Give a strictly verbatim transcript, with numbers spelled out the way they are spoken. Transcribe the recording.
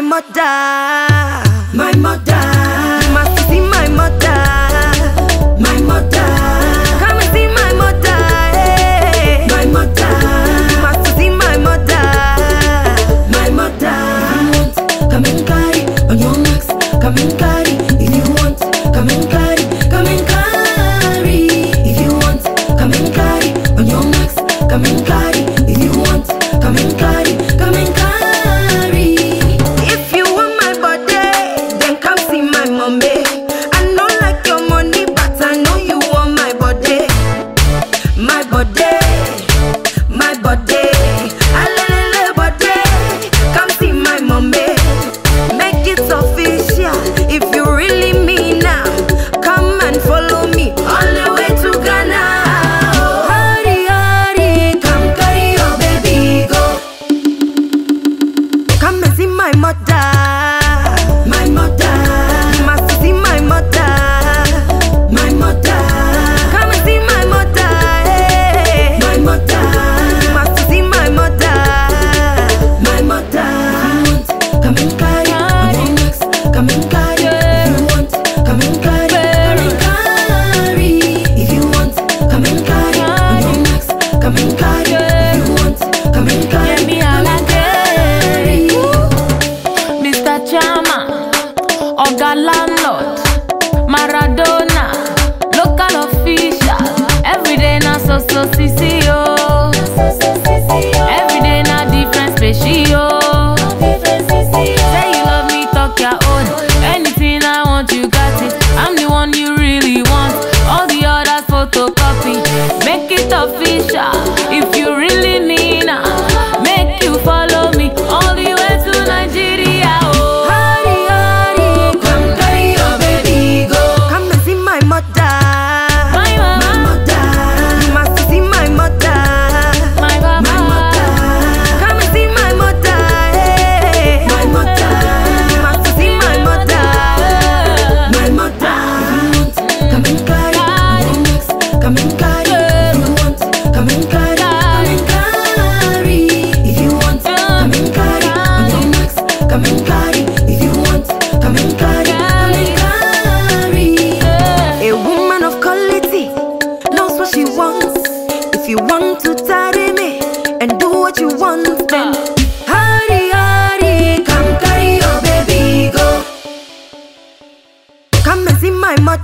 mother, my mother. You must see my mother, my mother. Come and see my mother, hey. My mother. You must see my mother, my mother. Come and carry on your marks, come and carry. If you want, come and carry, come and carry. If you want, come and carry on your marks, come and carry. If you want, come and carry, come and carry. If you want my body, then come see my mommy. I know like your money, but I know you want my body, my body, my body. Alele body, come see my mommy. Make it official if you really mean now. Come and follow me all the way to Ghana. Oh, hurry, hurry, come carry your baby go. Come and see my mother, my mother. You must see my mother, my mother. Come and see my mother, hey. My mother. You must see my mother, my mother. Come and carry on your necks, come and carry. If you want, come and carry, come and carry. If you want, come and carry on your necks, come and carry. If you want, come and carry, come and carry. Mister Chama, Oga Landlord, Maradona, local official. Every day na so so C C O. Every day na different species. Say you love me, talk your own. Anything I want, you got it. I'm the one you really want. All the others photocopy. Make it official. If you really need her, make you follow me all the way to Nigeria. Oh, Hurry, hurry, come carry your baby go. Come and see my mother, my my mama, mother. You must see my mother, my my papa. mother. Come and see my mother, hey. My mother. You must see my mother, my mother. Come and carry on your necks, come and carry. If you want, come and carry, come and carry. If you want, come and carry on your necks, come and carry. If you want, come and carry, come and carry. A woman of quality knows what she wants. If you want to tarry me and do what you want, then hurry, hurry, come carry your baby go. Come and see my mother,